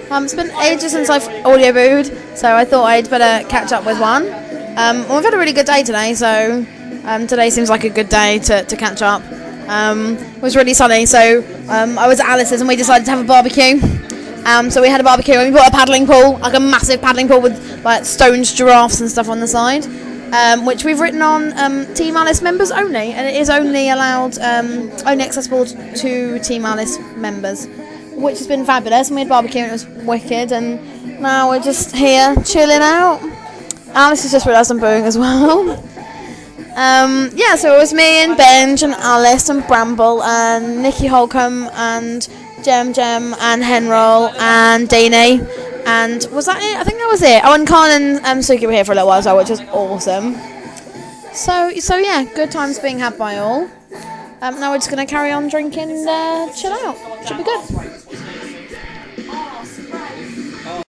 It's been ages since I've audio booed, so I thought I'd better catch up with one. We've had a really good day today, so today seems like a good day to catch up. It was really sunny, so I was at Alice's and we decided to have a barbecue. So we had a barbecue and we bought a paddling pool, like a massive paddling pool with like stones, giraffes and stuff on the side, which we've written on Team Alice members only, and it is only allowed, only accessible to Team Alice members, which has been fabulous. And we had barbecue and it was wicked, and now we're just here chilling out. Alice has just realised I'm booing as well. So it was me and Benj and Alice and Bramble and Nikki Holcomb and Jem and Henroll and Dini, and was that it? I think that was it. Oh, and Khan and Suki were here for a little while as well, which was awesome. So yeah, good times being had by all. Now we're just going to carry on drinking and chill out. Should be good.